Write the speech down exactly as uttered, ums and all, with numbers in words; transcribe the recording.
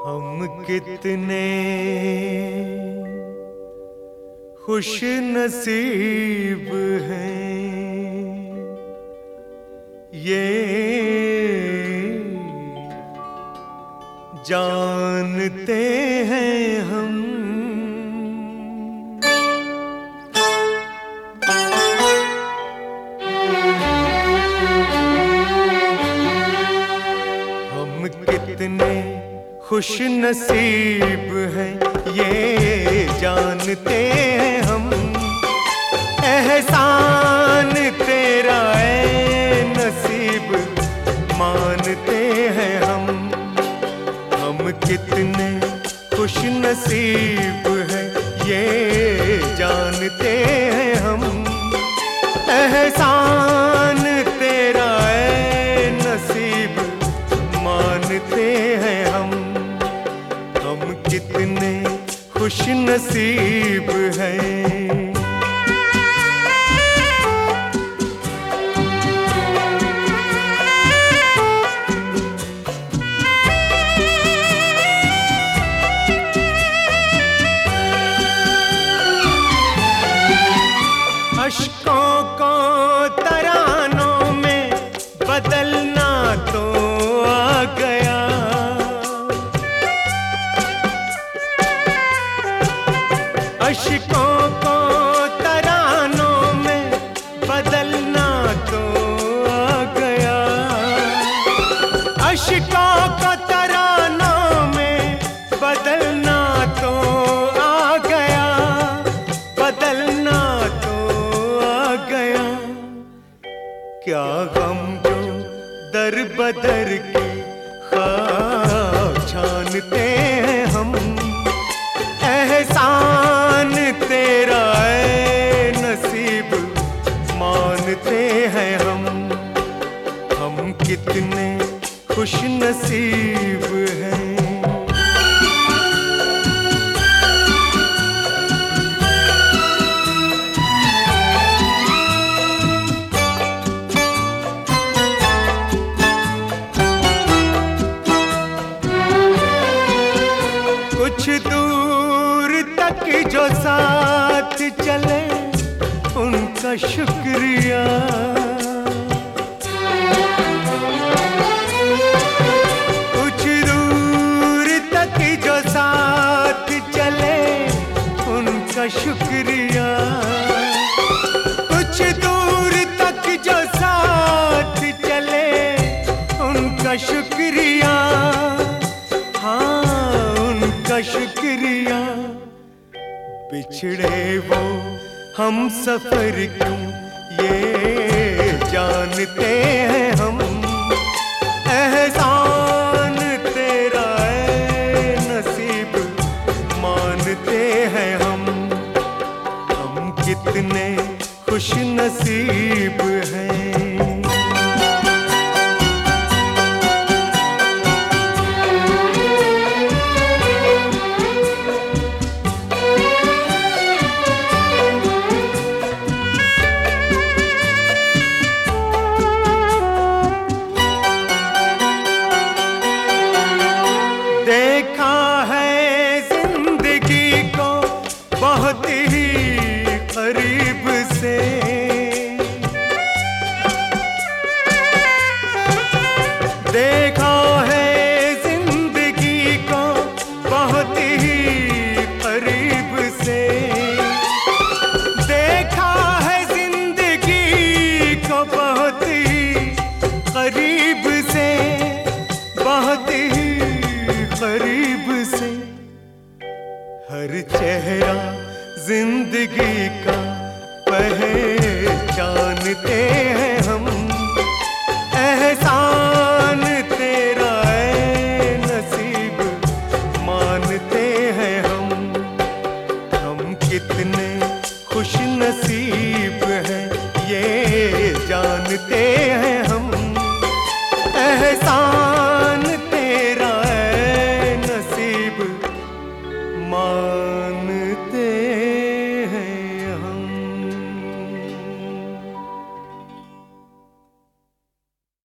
हम कितने खुश नसीब हैं, ये जानते हैं हम। हम कितने खुश नसीब हैं, ये जानते हैं हम। एहसान तेरा है नसीब मानते हैं हम। हम कितने खुश नसीब हैं, ये जानते हैं हम। एहसान तेरा है नसीब मानते हैं हम। हम कितने खुश नसीब हैं। अश्कों को तरानों में बदलना तो आ गया। अश्कों को तरानों में बदलना तो आ गया। अश्कों को तरानों में बदलना तो आ गया। बदलना तो आ गया। क्या गम जो दर बदर के ख्वाब छानते हैं हम। एहसान तेरा है नसीब मानते हैं हम। हम कितने खुश नसीब हैं। कुछ दूर तक जो साथ चले उनका शुक्रिया। कुछ दूर तक जो साथ चले उनका शुक्रिया। कुछ दूर तक जो साथ चले उनका शुक्रिया। हाँ उनका शुक्रिया। बिछड़े वो हम सफर क्यों, ये जानते हैं हम। एहसान तेरा है नसीब मानते हैं हम। हम कितने खुश नसीब हैं। देखा है जिंदगी को बहुत ही करीब से। देखा है जिंदगी को बहुत ही करीब से। देखा है जिंदगी को बहुत ही करीब से। बहुत